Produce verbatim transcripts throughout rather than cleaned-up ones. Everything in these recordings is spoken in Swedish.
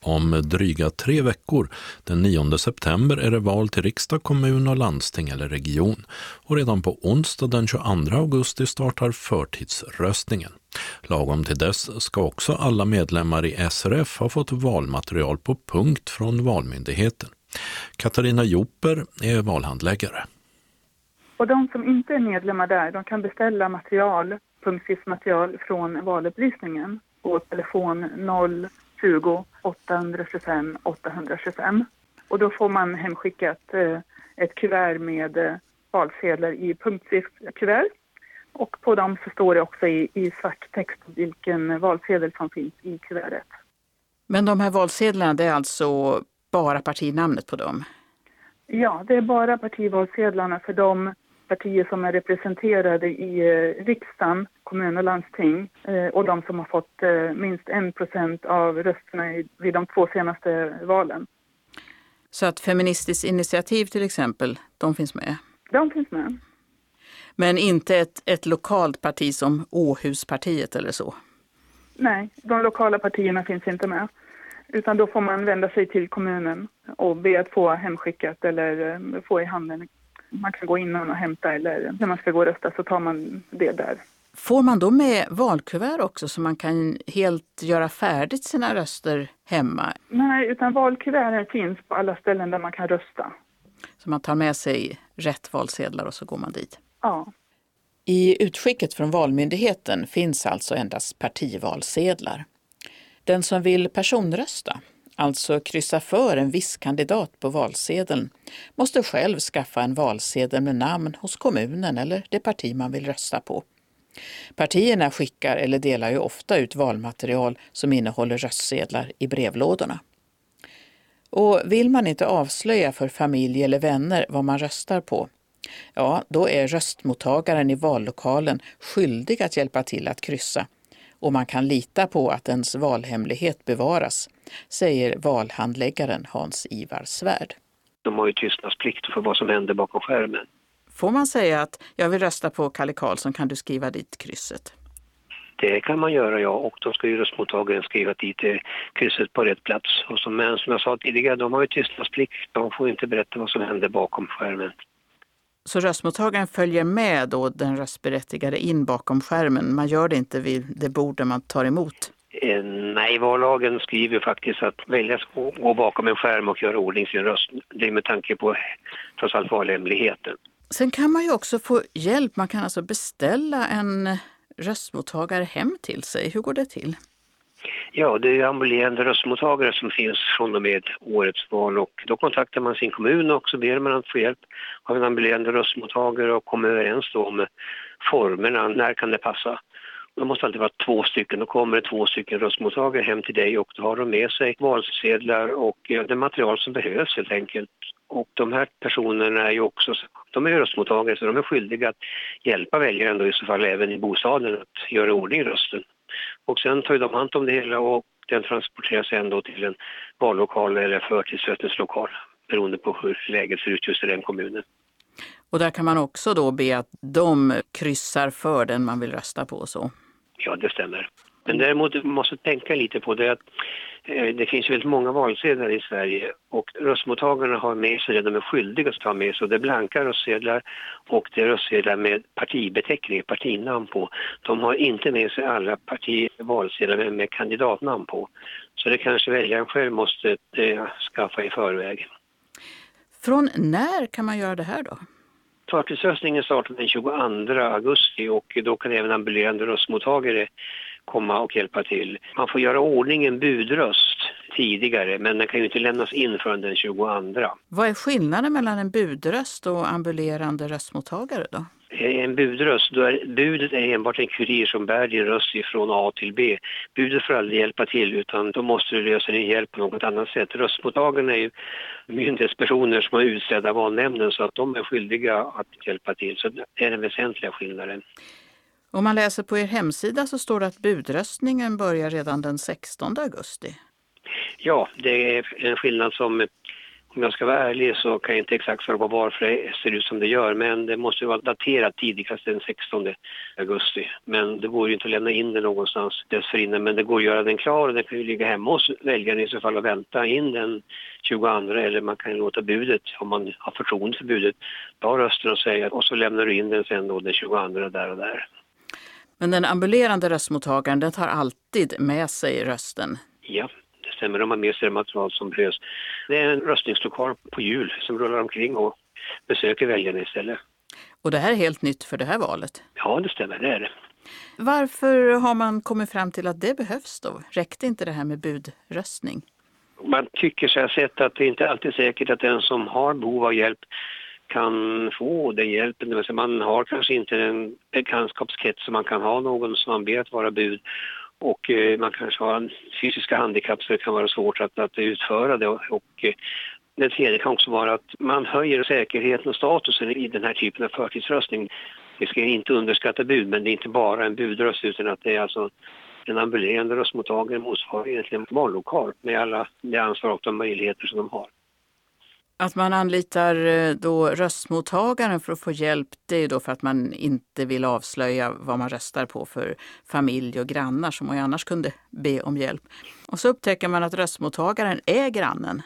Om dryga tre veckor, den nionde september, är det val till riksdag, kommun och landsting eller region. Och redan på onsdag den tjugoandra augusti startar förtidsröstningen. Lagom till dess ska också alla medlemmar i S R F ha fått valmaterial på punkt från Valmyndigheten. Katarina Joper är valhandläggare. Och de som inte är medlemmar där, de kan beställa material, punktskriftsmaterial från valupplysningen på telefon noll tjugo åttahundratjugofem åttahundratjugofem. Och då får man hemskickat eh, ett kuvert med eh, valsedlar i punktskriftskuvert. Och på dem så står det också i, i svart text vilken valsedel som finns i kuvertet. Men de här valsedlarna, det är alltså bara partinamnet på dem? Ja, det är bara partivalsedlarna för de partier som är representerade i eh, riksdagen, kommun och landsting eh, och de som har fått eh, minst en procent av rösterna i, vid de två senaste valen. Så att Feministiskt initiativ till exempel, de finns med? De finns med. Men inte ett, ett lokalt parti som Åhuspartiet eller så? Nej, de lokala partierna finns inte med. Utan då får man vända sig till kommunen och be att få hemskickat eller eh, få i handen. Man kan gå in och hämta eller när man ska gå och rösta så tar man det där. Får man då med valkuvert också så man kan helt göra färdigt sina röster hemma? Nej, utan valkuverten finns på alla ställen där man kan rösta. Så man tar med sig rätt valsedlar och så går man dit? Ja. I utskicket från Valmyndigheten finns alltså endast partivalsedlar. Den som vill personrösta, alltså kryssa för en viss kandidat på valsedeln, måste själv skaffa en valsedel med namn hos kommunen eller det parti man vill rösta på. Partierna skickar eller delar ju ofta ut valmaterial som innehåller röstsedlar i brevlådorna. Och vill man inte avslöja för familj eller vänner vad man röstar på, ja, då är röstmottagaren i vallokalen skyldig att hjälpa till att kryssa. Och man kan lita på att ens valhemlighet bevaras, säger valhandläggaren Hans-Ivar Svärd. De har ju tystnadsplikt för vad som händer bakom skärmen. Får man säga att jag vill rösta på Kalle Karlsson, kan du skriva dit krysset? Det kan man göra, ja. Och då ska ju röstmottagaren skriva dit krysset på rätt plats. Och som, men som jag sa tidigare, de har ju tystnadsplikt. De får inte berätta vad som händer bakom skärmen. Så röstmottagaren följer med då den röstberättigade in bakom skärmen? Man gör det inte vid det bord där man tar emot? Eh, nej, vallagen skriver faktiskt att välja ska gå bakom en skärm och göra ordning sin röst. Det är med tanke på trots allt valhemligheten. Sen kan man ju också få hjälp. Man kan alltså beställa en röstmottagare hem till sig. Hur går det till? Ja, det är ambulerande röstmottagare som finns från och med årets val och då kontaktar man sin kommun och så ber man att få hjälp av en ambulerande röstmottagare och kommer överens då om formerna, när kan det passa. Det måste alltid vara två stycken, då kommer det två stycken röstmottagare hem till dig och då har de med sig valsedlar och det material som behövs helt enkelt. Och de här personerna är ju också, de är röstmottagare så de är skyldiga att hjälpa väljaren då i så fall även i bostaden att göra ordning i rösten. Och sen tar de hand om det hela och den transporteras sen då till en vallokal eller förtidsröstningslokal beroende på hur läget ser ut just i den kommunen. Och där kan man också då be att de kryssar för den man vill rösta på så? Ja, det stämmer. Men däremot måste tänka lite på det att eh, det finns väldigt många valsedlar i Sverige och röstmottagarna har med sig det de är skyldiga att ta med sig. Det är blanka röstsedlar och det är röstsedlar med partibeteckning, partinamn på. De har inte med sig alla partivalsedlar med kandidatnamn på. Så det kanske väljaren själv måste eh, skaffa i förväg. Från när kan man göra det här då? Förtidsröstningen startar den tjugoandra augusti och då kan även ambulerande röstmottagare komma och hjälpa till. Man får göra ordning en budröst tidigare men den kan ju inte lämnas in förrän den tjugoandra. Vad är skillnaden mellan en budröst och ambulerande röstmottagare då? En budröst, då är, budet är enbart en kurir som bär din röst ifrån A till B. Budet får aldrig hjälpa till utan då måste du lösa din hjälp på något annat sätt. Röstmottagarna är ju myndighetspersoner som har utsedda valnämnden så att de är skyldiga att hjälpa till. Så det är den väsentliga skillnaden. Om man läser på er hemsida så står det att budröstningen börjar redan den sextonde augusti. Ja, det är en skillnad som Om jag ska vara ärlig så kan jag inte exakt svara på varför det ser ut som det gör, men det måste vara daterat tidigast den sextonde augusti. Men det går ju inte att lämna in det någonstans dessförinnan, men det går att göra den klar och den kan ju ligga hemma hos väljaren i så fall och vänta in den tjugoandra, eller man kan låta budet, om man har förtroende för budet, ta rösten och säga och så lämnar du in den sen då den tjugoandra där och där. Men den ambulerande röstmottagaren, den tar alltid med sig rösten? Ja. Men de har med sig det material som behövs. Det är en röstningslokal på hjul som rullar omkring och besöker väljarna istället. Och det här är helt nytt för det här valet? Ja, det stämmer, det är det. Varför har man kommit fram till att det behövs då? Räckte inte det här med budröstning? Man tycker sig ha sett att det inte alltid är säkert att den som har behov av hjälp kan få den hjälpen. Man har kanske inte en bekantskapskrets som man kan ha någon som man ber att vara bud. Och eh, man kanske har en fysiska handikapp så det kan vara svårt att, att utföra det. Och, och eh, det tredje kan också vara att man höjer säkerheten och statusen i den här typen av förtidsröstning. Vi ska inte underskatta bud, men det är inte bara en budröst utan att det är alltså en ambulerande röstmottagare motsvarar egentligen en vallokal med alla det ansvar och de möjligheter som de har. Att man anlitar då röstmottagaren för att få hjälp, det är då för att man inte vill avslöja vad man röstar på för familj och grannar som man annars kunde be om hjälp. Och så upptäcker man att röstmottagaren är grannen.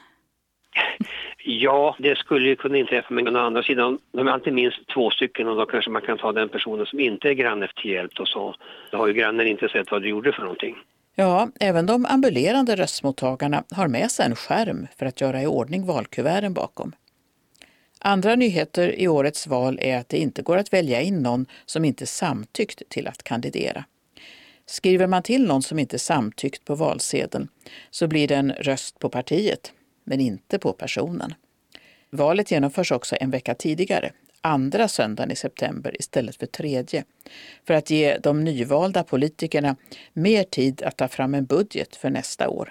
Ja, det skulle ju kunna inträffa, men å andra sidan, de är alltid minst två stycken och då kanske man kan ta den personen som inte är granne efter hjälp och så. Då har ju grannen inte sett vad du gjorde för någonting. Ja, även de ambulerande röstmottagarna har med sig en skärm för att göra i ordning valkuverten bakom. Andra nyheter i årets val är att det inte går att välja in någon som inte samtyckt till att kandidera. Skriver man till någon som inte samtyckt på valsedeln så blir det en röst på partiet, men inte på personen. Valet genomförs också en vecka tidigare, andra söndagen i september istället för tredje, för att ge de nyvalda politikerna mer tid att ta fram en budget för nästa år.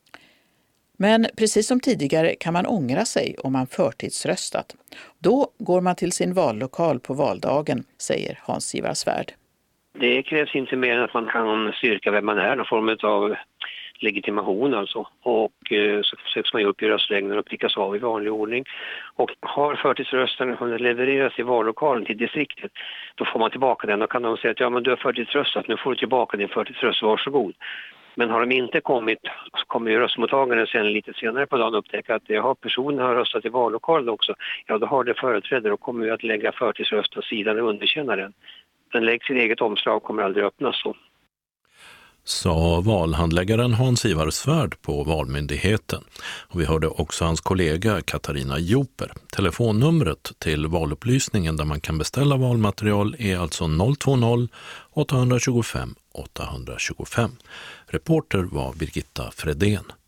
Men precis som tidigare kan man ångra sig om man förtidsröstat. Då går man till sin vallokal på valdagen, säger Hans-Ivar Svärd. Det krävs inte mer än att man kan styrka vem man är, någon form av legitimation alltså. Och eh, så försöker man ju upp i röstlängden och prickas av i vanlig ordning. Och har förtidsröstaren hunnit levereras i vallokalen till distriktet, då får man tillbaka den och kan de säga att ja, men du har förtidsröstat, nu får du tillbaka din förtidsröst, varsågod. Men har de inte kommit så kommer ju röstmottagaren sen lite senare på dagen upptäcka att ja, personen har röstat i vallokalen också. Ja, då har det företrädare och kommer ju att lägga förtidsröst på sidan och underkänna den. Den läggs i eget omslag och kommer aldrig öppnas så. Sa valhandläggaren Hans-Ivar Svärd på Valmyndigheten. Och vi hörde också hans kollega Katarina Joper. Telefonnumret till valupplysningen där man kan beställa valmaterial är alltså noll två noll åtta två fem åtta två fem. Reporter var Birgitta Fredén.